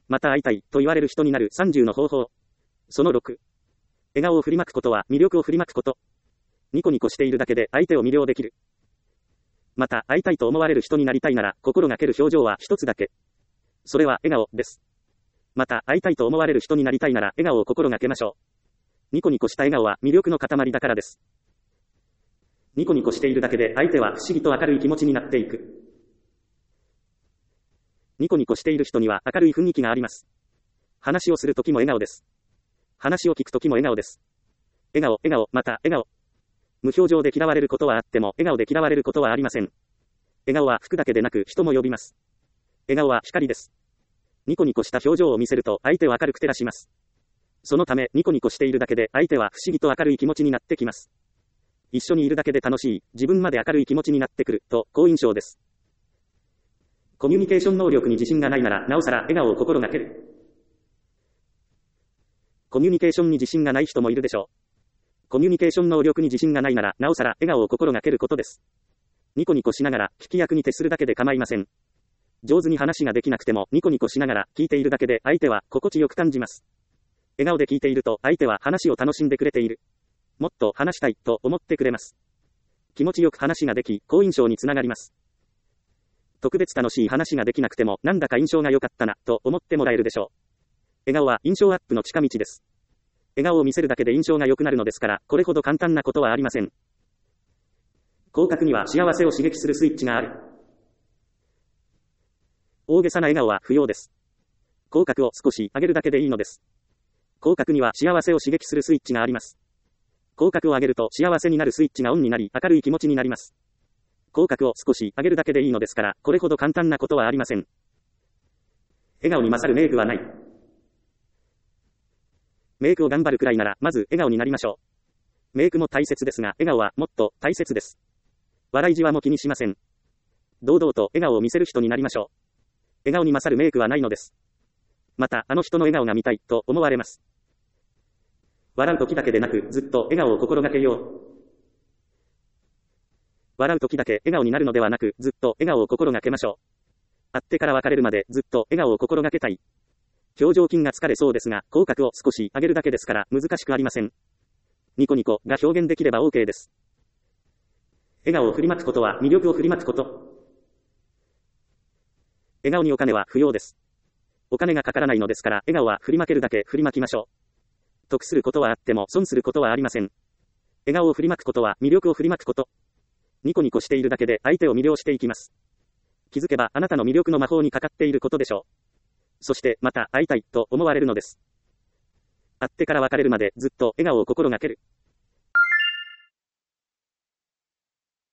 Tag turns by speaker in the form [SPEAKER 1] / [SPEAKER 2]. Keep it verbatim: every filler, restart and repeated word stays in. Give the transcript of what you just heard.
[SPEAKER 1] また会いたいと言われる人になるさんじゅうの方法。そのろく。笑顔を振りまくことは魅力を振りまくこと。ニコニコしているだけで相手を魅了できる。また会いたいと思われる人になりたいなら心がける表情は一つだけ。それは笑顔です。また会いたいと思われる人になりたいなら笑顔を心がけましょう。ニコニコした笑顔は魅力の塊だからです。ニコニコしているだけで相手は不思議と明るい気持ちになっていく。ニコニコしている人には明るい雰囲気があります。話をするときも笑顔です。話を聞くときも笑顔です。笑顔、笑顔、また笑顔。無表情で嫌われることはあっても笑顔で嫌われることはありません。笑顔は服だけでなく人も呼びます。笑顔は光です。ニコニコした表情を見せると相手を明るく照らします。そのためニコニコしているだけで相手は不思議と明るい気持ちになってきます。一緒にいるだけで楽しい、自分まで明るい気持ちになってくると好印象です。コミュニケーション能力に自信がないならなおさら笑顔を心がける。コミュニケーションに自信がない人もいるでしょう。コミュニケーション能力に自信がないならなおさら笑顔を心がけることです。ニコニコしながら聞き役に徹するだけで構いません。上手に話ができなくてもニコニコしながら聞いているだけで相手は心地よく感じます。笑顔で聞いていると相手は話を楽しんでくれている。もっと話したいと思ってくれます。気持ちよく話ができ好印象につながります。特別楽しい話ができなくてもなんだか印象が良かったなと思ってもらえるでしょう。笑顔は印象アップの近道です。笑顔を見せるだけで印象が良くなるのですから、これほど簡単なことはありません。口角には幸せを刺激するスイッチがある。大げさな笑顔は不要です。口角を少し上げるだけでいいのです。口角には幸せを刺激するスイッチがあります。口角を上げると幸せになるスイッチがオンになり明るい気持ちになります。口角を少し上げるだけでいいのですから、これほど簡単なことはありません。笑顔に勝るメイクはない。メイクを頑張るくらいなら、まず笑顔になりましょう。メイクも大切ですが、笑顔はもっと大切です。笑いじわも気にしません。堂々と笑顔を見せる人になりましょう。笑顔に勝るメイクはないのです。また、あの人の笑顔が見たいと思われます。笑う時だけでなく、ずっと笑顔を心がけよう。笑う時だけ笑顔になるのではなく、ずっと笑顔を心がけましょう。会ってから別れるまでずっと笑顔を心がけたい。表情筋が疲れそうですが、口角を少し上げるだけですから難しくありません。ニコニコが表現できれば OK です。笑顔を振りまくことは魅力を振りまくこと。笑顔にお金は不要です。お金がかからないのですから、笑顔は振りまけるだけ振りまきましょう。得することはあっても損することはありません。笑顔を振りまくことは魅力を振りまくこと。ニコニコしているだけで相手を魅了していきます。気づけばあなたの魅力の魔法にかかっていることでしょう。そしてまた会いたいと思われるのです。会ってから別れるまでずっと笑顔を心がける。